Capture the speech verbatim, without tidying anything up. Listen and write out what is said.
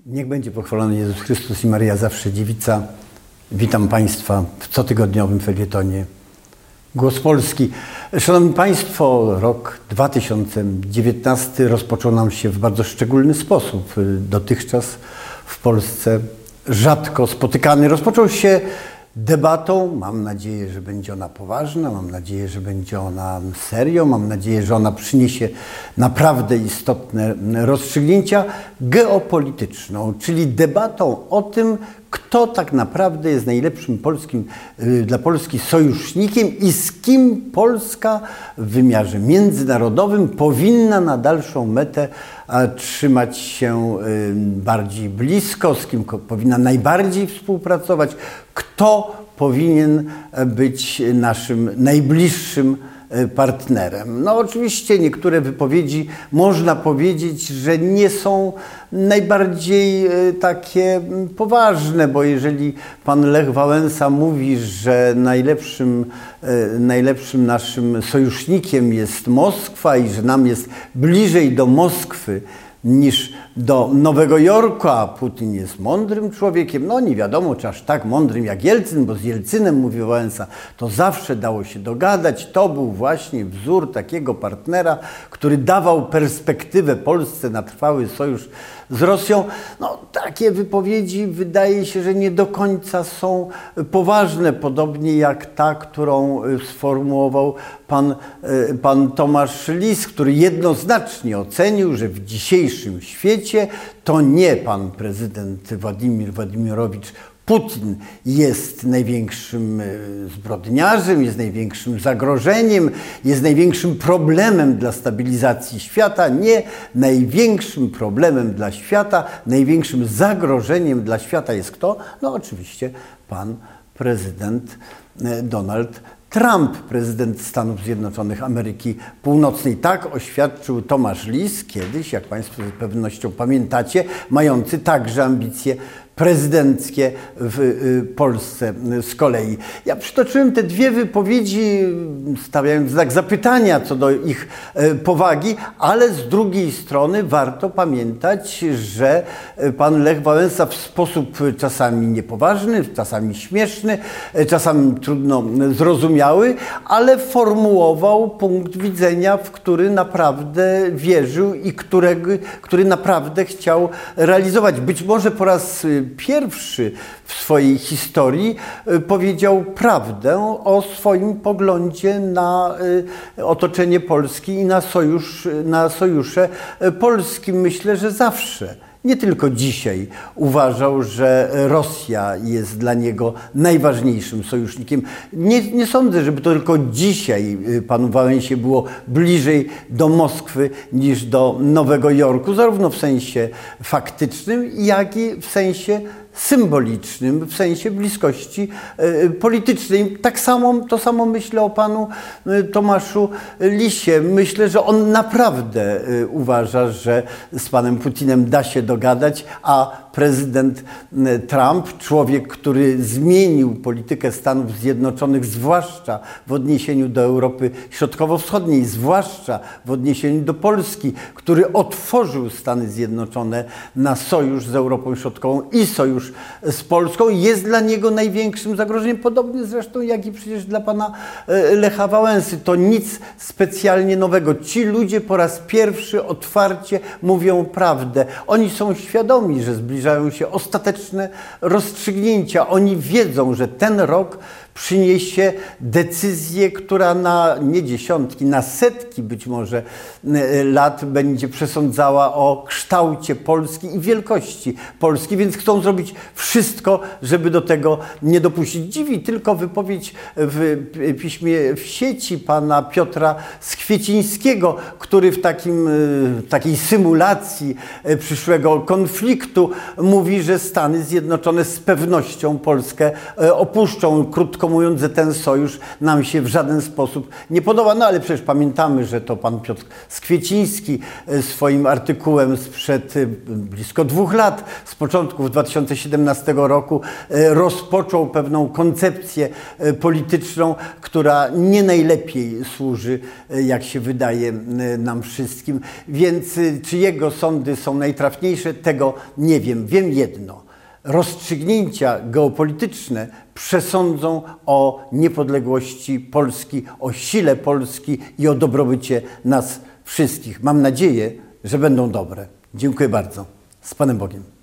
Niech będzie pochwalony Jezus Chrystus i Maryja zawsze dziewica. Witam Państwa w cotygodniowym felietonie Głos Polski. Szanowni Państwo, rok dwa tysiące dziewiętnasty rozpoczął nam się w bardzo szczególny sposób. Dotychczas w Polsce rzadko spotykany. Rozpoczął się debatą. Mam nadzieję, że będzie ona poważna, mam nadzieję, że będzie ona serio, mam nadzieję, że ona przyniesie naprawdę istotne rozstrzygnięcia geopolityczną, czyli debatą o tym, kto tak naprawdę jest najlepszym polskim, dla Polski sojusznikiem i z kim Polska w wymiarze międzynarodowym powinna na dalszą metę trzymać się bardziej blisko, z kim powinna najbardziej współpracować, kto powinien być naszym najbliższym partnerem. No oczywiście niektóre wypowiedzi można powiedzieć, że nie są najbardziej takie poważne, bo jeżeli pan Lech Wałęsa mówi, że najlepszym, najlepszym naszym sojusznikiem jest Moskwa i że nam jest bliżej do Moskwy niż do Nowego Jorku, a Putin jest mądrym człowiekiem. No nie wiadomo, czy aż tak mądrym jak Jelcyn, bo z Jelcynem, mówi Wałęsa, to zawsze dało się dogadać. To był właśnie wzór takiego partnera, który dawał perspektywę Polsce na trwały sojusz z Rosją. No takie wypowiedzi wydaje się, że nie do końca są poważne, podobnie jak ta, którą sformułował pan, pan Tomasz Lis, który jednoznacznie ocenił, że w dzisiejszym świecie to nie pan prezydent Władimir Władimirowicz Putin jest największym zbrodniarzem, jest największym zagrożeniem, jest największym problemem dla stabilizacji świata. Nie, największym problemem dla świata, największym zagrożeniem dla świata jest kto? No oczywiście pan prezydent Donald Trump, prezydent Stanów Zjednoczonych Ameryki Północnej. Tak oświadczył Tomasz Lis kiedyś, jak Państwo z pewnością pamiętacie, mający także ambicje prezydenckie w Polsce z kolei. Ja przytoczyłem te dwie wypowiedzi, stawiając znak zapytania co do ich powagi, ale z drugiej strony warto pamiętać, że pan Lech Wałęsa w sposób czasami niepoważny, czasami śmieszny, czasami trudno zrozumiały, ale formułował punkt widzenia, w który naprawdę wierzył i którego, który naprawdę chciał realizować. Być może po raz pierwszy w swojej historii powiedział prawdę o swoim poglądzie na otoczenie Polski i na sojusz, na sojusze polskim. Myślę, że zawsze, nie tylko dzisiaj, uważał, że Rosja jest dla niego najważniejszym sojusznikiem. Nie, nie sądzę, żeby to tylko dzisiaj panu Wałęsie było bliżej do Moskwy niż do Nowego Jorku, zarówno w sensie faktycznym, jak i w sensie symbolicznym, w sensie bliskości y, politycznej. Tak samo, to samo myślę o panu y, Tomaszu Lisie. Myślę, że on naprawdę y, uważa, że z panem Putinem da się dogadać, a prezydent y, Trump, człowiek, który zmienił politykę Stanów Zjednoczonych, zwłaszcza w odniesieniu do Europy Środkowo-Wschodniej, zwłaszcza w odniesieniu do Polski, który otworzył Stany Zjednoczone na sojusz z Europą Środkową i sojusz z Polską, jest dla niego największym zagrożeniem, podobnie zresztą jak i przecież dla pana Lecha Wałęsy. To nic specjalnie nowego. Ci ludzie po raz pierwszy otwarcie mówią prawdę. Oni są świadomi, że zbliżają się ostateczne rozstrzygnięcia. Oni wiedzą, że ten rok przyniesie decyzję, która na nie dziesiątki, na setki być może lat będzie przesądzała o kształcie Polski i wielkości Polski, więc chcą zrobić wszystko, żeby do tego nie dopuścić. Dziwi tylko wypowiedź w piśmie w sieci pana Piotra Skwiecińskiego, który w takim, takiej symulacji przyszłego konfliktu mówi, że Stany Zjednoczone z pewnością Polskę opuszczą. Krótko krótko mówiąc, że ten sojusz nam się w żaden sposób nie podoba. No ale przecież pamiętamy, że to pan Piotr Skwieciński swoim artykułem sprzed blisko dwóch lat, z początków dwa tysiące siedemnastego roku, rozpoczął pewną koncepcję polityczną, która nie najlepiej służy, jak się wydaje, nam wszystkim. Więc czy jego sądy są najtrafniejsze, tego nie wiem. Wiem jedno. Rozstrzygnięcia geopolityczne przesądzą o niepodległości Polski, o sile Polski i o dobrobycie nas wszystkich. Mam nadzieję, że będą dobre. Dziękuję bardzo. Z Panem Bogiem.